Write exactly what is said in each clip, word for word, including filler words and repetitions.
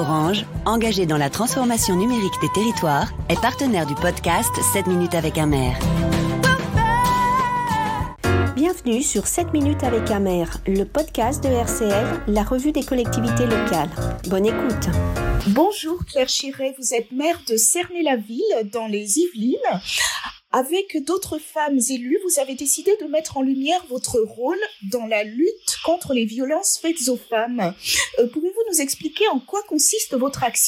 Orange, engagé dans la transformation numérique des territoires, est partenaire du podcast sept minutes avec un maire. Bienvenue sur sept minutes avec un maire, le podcast de R C L, la revue des collectivités locales. Bonne écoute. Bonjour Claire Chiret, vous êtes maire de Cernay-la-Ville dans les Yvelines. Avec d'autres femmes élues, vous avez décidé de mettre en lumière votre rôle dans la lutte contre les violences faites aux femmes. Euh, pouvez-vous nous expliquer en quoi consiste votre action ?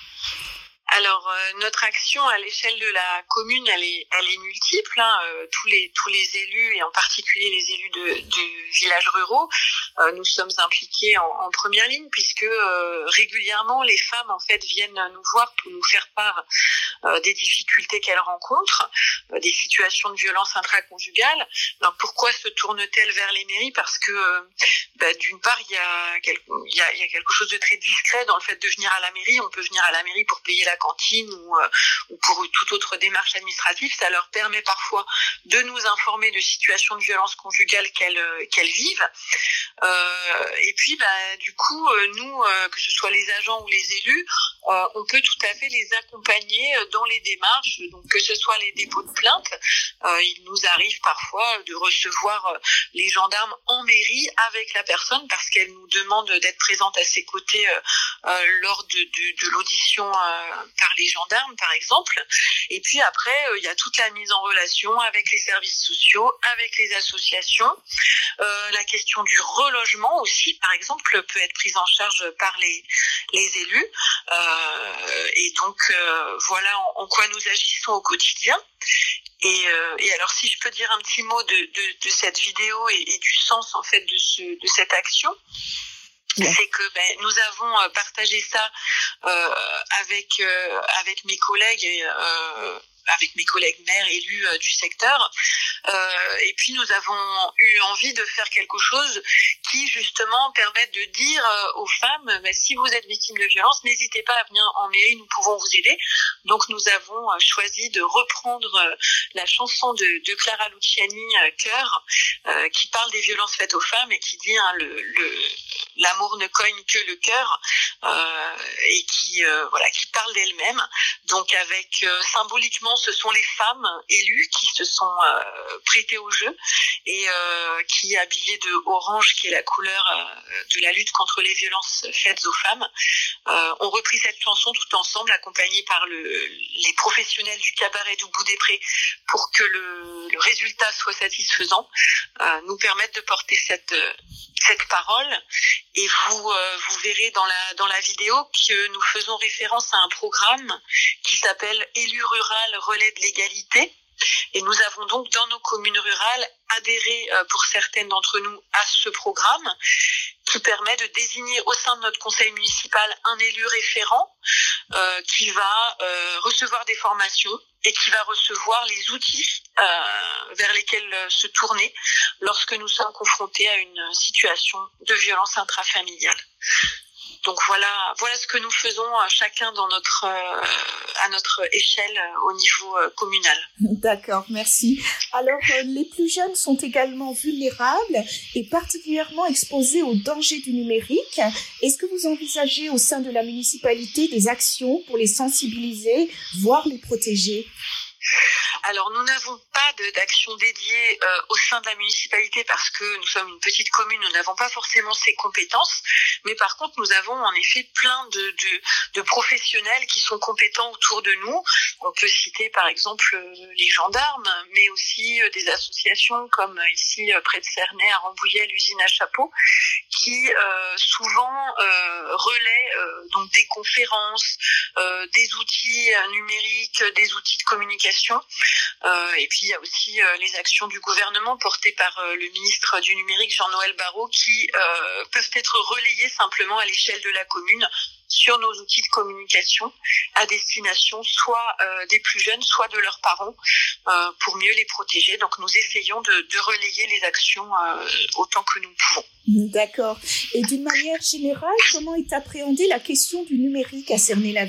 Alors euh, notre action à l'échelle de la commune, elle est, elle est multiple. Hein. Euh, tous les tous les élus et en particulier les élus de, du villages ruraux, euh, nous sommes impliqués en, en première ligne puisque euh, régulièrement les femmes en fait viennent nous voir pour nous faire part euh, des difficultés qu'elles rencontrent, euh, des situations de violence intraconjugale. Alors pourquoi se tournent-elles vers les mairies ? Parce que euh, bah, d'une part il y a quelque, il y a il y a quelque chose de très discret dans le fait de venir à la mairie. On peut venir à la mairie pour payer la cantine ou, euh, ou pour toute autre démarche administrative. Ça leur permet parfois de nous informer de situations de violence conjugale qu'elles, euh, qu'elles vivent. Euh, et puis, bah, du coup, euh, nous, euh, que ce soit les agents ou les élus, euh, on peut tout à fait les accompagner dans les démarches. Donc, que ce soit les dépôts de plainte, euh, il nous arrive parfois de recevoir euh, les gendarmes en mairie avec la personne parce qu'elle nous demande d'être présente à ses côtés euh, euh, lors de, de, de l'audition euh, par les gendarmes, par exemple. Et puis après, il euh, y a toute la mise en relation avec les services sociaux, avec les associations. Euh, la question du relogement aussi, par exemple, peut être prise en charge par les, les élus. Euh, et donc, euh, voilà en, en quoi nous agissons au quotidien. Et, euh, et alors, si je peux dire un petit mot de, de, de cette vidéo et, et du sens, en fait, de, ce, de cette action, c'est que ben, nous avons partagé ça euh, avec euh, avec mes collègues et euh, avec mes collègues maires élus euh, du secteur. Euh, et puis nous avons eu envie de faire quelque chose qui justement permette de dire euh, aux femmes, bah, si vous êtes victime de violence, n'hésitez pas à venir en mairie, nous pouvons vous aider. Donc nous avons euh, choisi de reprendre euh, la chanson de, de Clara Luciani, euh, Cœur, euh, qui parle des violences faites aux femmes et qui dit hein, le, le l'amour ne cogne que le cœur, euh, et qui euh, voilà qui parle d'elle-même. Donc avec euh, symboliquement, ce sont les femmes élues qui se sont euh, prêtées au jeu et euh, qui, habillées de orange, qui est la couleur euh, de la lutte contre les violences faites aux femmes, euh, ont repris cette chanson tout ensemble, accompagnés par le, les professionnels du cabaret du Bout des Prés, pour que le, le résultat soit satisfaisant, euh, nous permettent de porter cette cette parole. Et vous euh, vous verrez dans la dans la vidéo que nous faisons référence à un programme qui s'appelle Élu rural relais de l'égalité. Et nous avons donc dans nos communes rurales adhéré euh, pour certaines d'entre nous à ce programme qui permet de désigner au sein de notre conseil municipal un élu référent euh, qui va euh, recevoir des formations et qui va recevoir les outils euh, vers lesquels euh, se tourner lorsque nous sommes confrontés à une situation de violence intrafamiliale. Donc voilà, voilà ce que nous faisons euh, chacun dans notre, euh, à notre échelle euh, au niveau euh, communal. D'accord, merci. Alors, euh, les plus jeunes sont également vulnérables et particulièrement exposés aux dangers du numérique. Est-ce que vous envisagez au sein de la municipalité des actions pour les sensibiliser, voire les protéger ? Alors, nous n'avons pas de, d'action dédiée euh, au sein de la municipalité parce que nous sommes une petite commune, nous n'avons pas forcément ces compétences. Mais par contre, nous avons en effet plein de, de, de professionnels qui sont compétents autour de nous. On peut citer par exemple les gendarmes, mais aussi des associations comme ici près de Cernay, à Rambouillet, l'usine à chapeau, qui euh, souvent euh, relaient euh, donc des conférences, euh, des outils euh, numériques, des outils de communication. Euh, et puis il y a aussi euh, les actions du gouvernement portées par euh, le ministre du numérique Jean-Noël Barrot qui euh, peuvent être relayées simplement à l'échelle de la commune sur nos outils de communication à destination soit euh, des plus jeunes, soit de leurs parents, euh, pour mieux les protéger. Donc nous essayons de, de relayer les actions euh, autant que nous pouvons. D'accord. Et d'une manière générale, comment est appréhendée la question du numérique à Cernay-la-Ville ?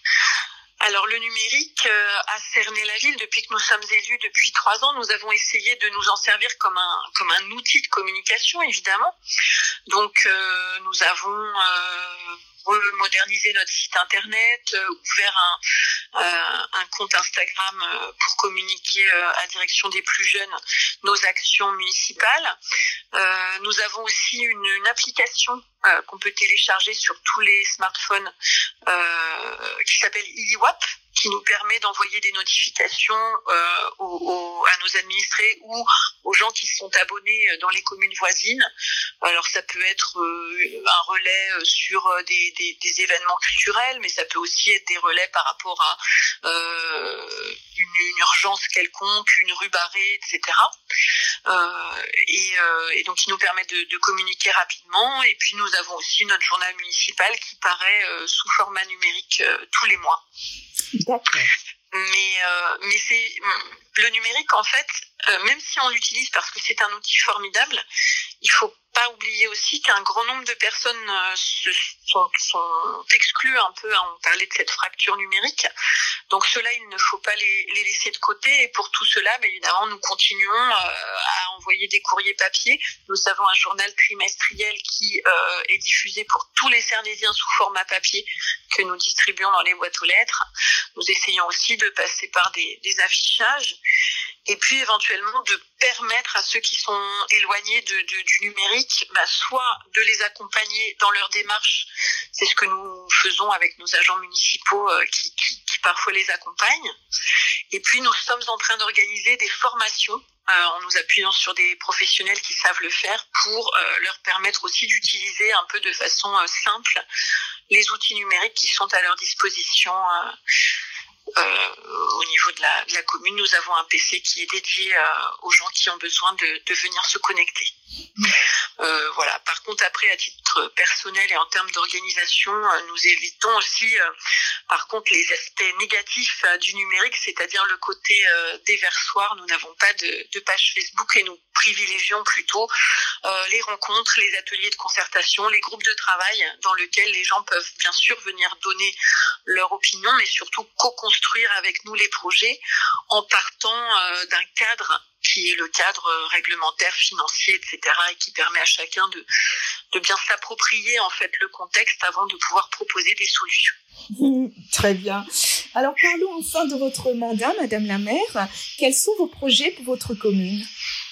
Alors le numérique euh, à Cernay-la-Ville, depuis que nous sommes élus depuis trois ans, nous avons essayé de nous en servir comme un comme un outil de communication, évidemment. Donc euh, nous avons euh, moderniser notre site internet, euh, ouvert un, euh, un compte Instagram euh, pour communiquer euh, à la direction des plus jeunes nos actions municipales. Euh, nous avons aussi une, une application euh, qu'on peut télécharger sur tous les smartphones euh, qui s'appelle IliWap, qui nous permet d'envoyer des notifications euh, aux, aux, à nos administrés ou aux gens qui sont abonnés dans les communes voisines. Alors ça peut être euh, un relais sur des, des, des événements culturels, mais ça peut aussi être des relais par rapport à euh, une, une urgence quelconque, une rue barrée, et cetera. Euh, et, euh, et donc, ils nous permettent de, de communiquer rapidement. Et puis, nous avons aussi notre journal municipal qui paraît euh, sous format numérique euh, tous les mois. D'accord. Mais, euh, mais c'est le numérique, en fait, euh, même si on l'utilise parce que c'est un outil formidable, il faut pas oublier aussi qu'un grand nombre de personnes euh, se, sont, sont exclues un peu. Hein, on parlait de cette fracture numérique. Donc cela, il ne faut pas les, les laisser de côté. Et pour tout cela, bah, évidemment, nous continuons euh, à envoyer des courriers papier. Nous avons un journal trimestriel qui euh, est diffusé pour tous les Cernésiens sous format papier que nous distribuons dans les boîtes aux lettres. Nous essayons aussi de passer par des, des affichages. Et puis éventuellement de permettre à ceux qui sont éloignés de, de, du numérique, bah, soit de les accompagner dans leur démarche, c'est ce que nous faisons avec nos agents municipaux euh, qui, qui, qui parfois les accompagnent. Et puis nous sommes en train d'organiser des formations euh, en nous appuyant sur des professionnels qui savent le faire pour euh, leur permettre aussi d'utiliser un peu de façon euh, simple les outils numériques qui sont à leur disposition. Euh, Euh, au niveau de la, de la commune, nous avons un P C qui est dédié euh, aux gens qui ont besoin de, de venir se connecter. Euh, voilà. Par contre, après, à titre personnel et en termes d'organisation, euh, nous évitons aussi, euh, par contre, les aspects négatifs euh, du numérique, c'est-à-dire le côté euh, déversoir. Nous n'avons pas de, de page Facebook et nous privilégions plutôt euh, les rencontres, les ateliers de concertation, les groupes de travail dans lesquels les gens peuvent bien sûr venir donner leur opinion, mais surtout co-construire avec nous les projets en partant euh, d'un cadre qui est le cadre réglementaire, financier, et cetera, et qui permet à chacun de, de bien s'approprier en fait le contexte avant de pouvoir proposer des solutions. Mmh, très bien. Alors parlons enfin de votre mandat, Madame la maire. Quels sont vos projets pour votre commune ?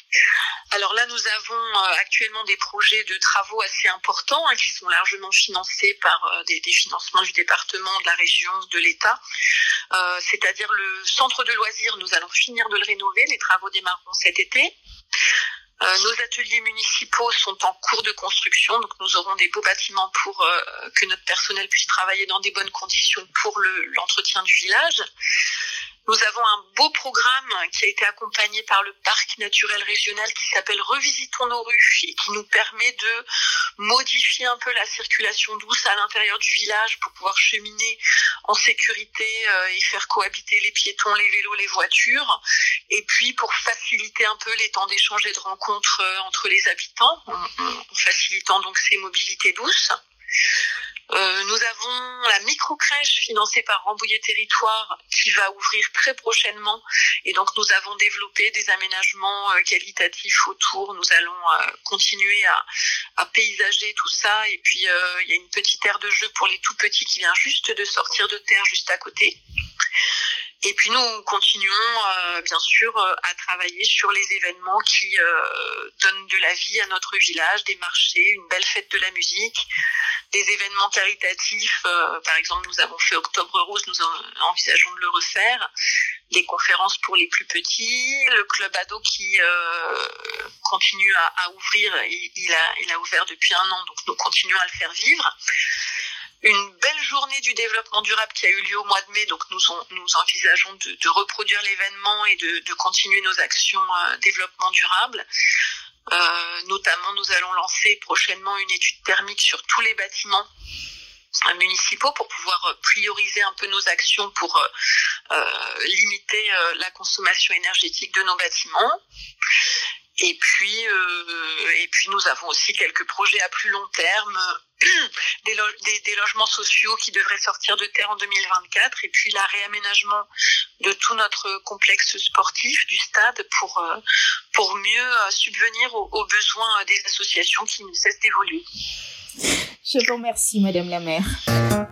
Alors là, nous avons euh, actuellement des projets de travaux assez importants hein, qui sont largement financés par euh, des, des financements du département, de la région, de l'État. Euh, c'est-à-dire le centre de loisirs, nous allons finir de le rénover. Les travaux démarreront cet été. Euh, nos ateliers municipaux sont en cours de construction, donc nous aurons des beaux bâtiments pour euh, que notre personnel puisse travailler dans des bonnes conditions pour le, l'entretien du village. Nous avons un beau programme qui a été accompagné par le parc naturel régional qui s'appelle Revisitons nos rues et qui nous permet de modifier un peu la circulation douce à l'intérieur du village pour pouvoir cheminer en sécurité et faire cohabiter les piétons, les vélos, les voitures. Et puis pour faciliter un peu les temps d'échange et de rencontres entre les habitants, en facilitant donc ces mobilités douces. Euh, nous avons la micro-crèche financée par Rambouillet Territoire qui va ouvrir très prochainement et donc nous avons développé des aménagements euh, qualitatifs autour. Nous allons euh, continuer à, à paysager tout ça et puis euh, il y a une petite aire de jeu pour les tout petits qui vient juste de sortir de terre juste à côté. Et puis nous continuons euh, bien sûr euh, à travailler sur les événements qui euh, donnent de la vie à notre village, des marchés, une belle fête de la musique, des événements caritatifs. Euh, par exemple, nous avons fait Octobre Rose, nous en, envisageons de le refaire. Des conférences pour les plus petits, le club ado qui euh, continue à, à ouvrir, il, il, a, il a ouvert depuis un an, donc nous continuons à le faire vivre. Une belle journée du développement durable qui a eu lieu au mois de mai, donc nous, on, nous envisageons de, de reproduire l'événement et de, de continuer nos actions euh, développement durable. Euh, notamment, nous allons lancer prochainement une étude thermique sur tous les bâtiments euh, municipaux pour pouvoir prioriser un peu nos actions pour euh, euh, limiter euh, la consommation énergétique de nos bâtiments. Et puis, euh, et puis nous avons aussi quelques projets à plus long terme, des, lo- des, des logements sociaux qui devraient sortir de terre en deux mille vingt-quatre, et puis la réaménagement de tout notre complexe sportif du stade pour euh, pour mieux subvenir aux, aux besoins des associations qui ne cessent d'évoluer. Je vous remercie, Madame la maire.